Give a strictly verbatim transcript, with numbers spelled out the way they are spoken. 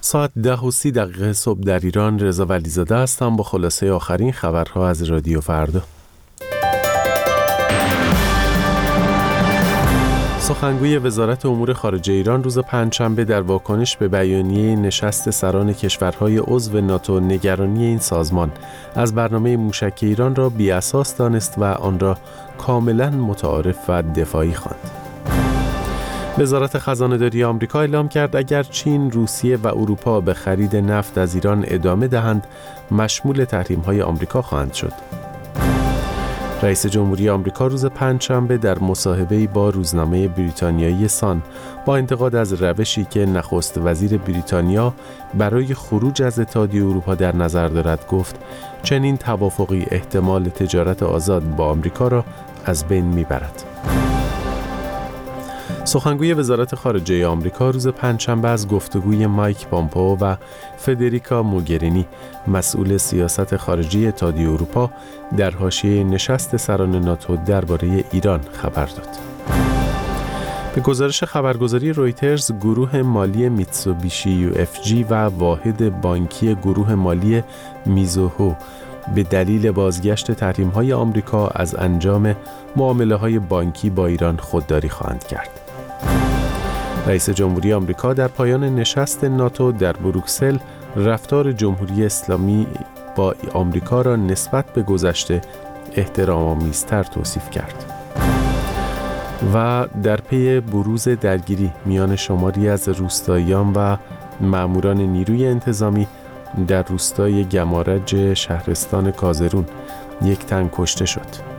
ساعت ده و سی دقیقه صبح در ایران. رضا ولیزاده هستم با خلاصه آخرین خبرها از رادیو فردا. سخنگوی وزارت امور خارجه ایران روز پنجشنبه در واکنش به بیانیه نشست سران کشورهای عضو ناتو نگرانی این سازمان از برنامه موشک ایران را بی‌اساس دانست و آن را کاملا متعارف و دفاعی خواند. وزارت خزانه‌داری آمریکا اعلام کرد اگر چین، روسیه و اروپا به خرید نفت از ایران ادامه دهند، مشمول تحریم‌های آمریکا خواهند شد. رئیس جمهوری آمریکا روز پنجشنبه در مصاحبه‌ای با روزنامه بریتانیایی سان با انتقاد از روشی که نخست وزیر بریتانیا برای خروج از اتحادیه اروپا در نظر دارد گفت چنین توافقی احتمال تجارت آزاد با آمریکا را از بین میبرد. سخنگوی وزارت خارجه آمریکا روز پنجشنبه از گفتگوی مایک پامپئو و فدریکا موگرینی مسئول سیاست خارجی اتحادیه اروپا در حاشیه نشست سران ناتو درباره ایران خبر داد. به گزارش خبرگزاری رویترز، گروه مالی میتسوبیشی یو اف جی و واحد بانکی گروه مالی میزوهو به دلیل بازگشت تحریم‌های آمریکا از انجام معامله‌های بانکی با ایران خودداری خواهند کرد. رئیس جمهوری آمریکا در پایان نشست ناتو در بروکسل رفتار جمهوری اسلامی با آمریکا را نسبت به گذشته احترام‌آمیزتر توصیف کرد. و در پی بروز درگیری میان شماری از روستاییان و ماموران نیروی انتظامی در روستای گمارج شهرستان کازرون یک تن کشته شد.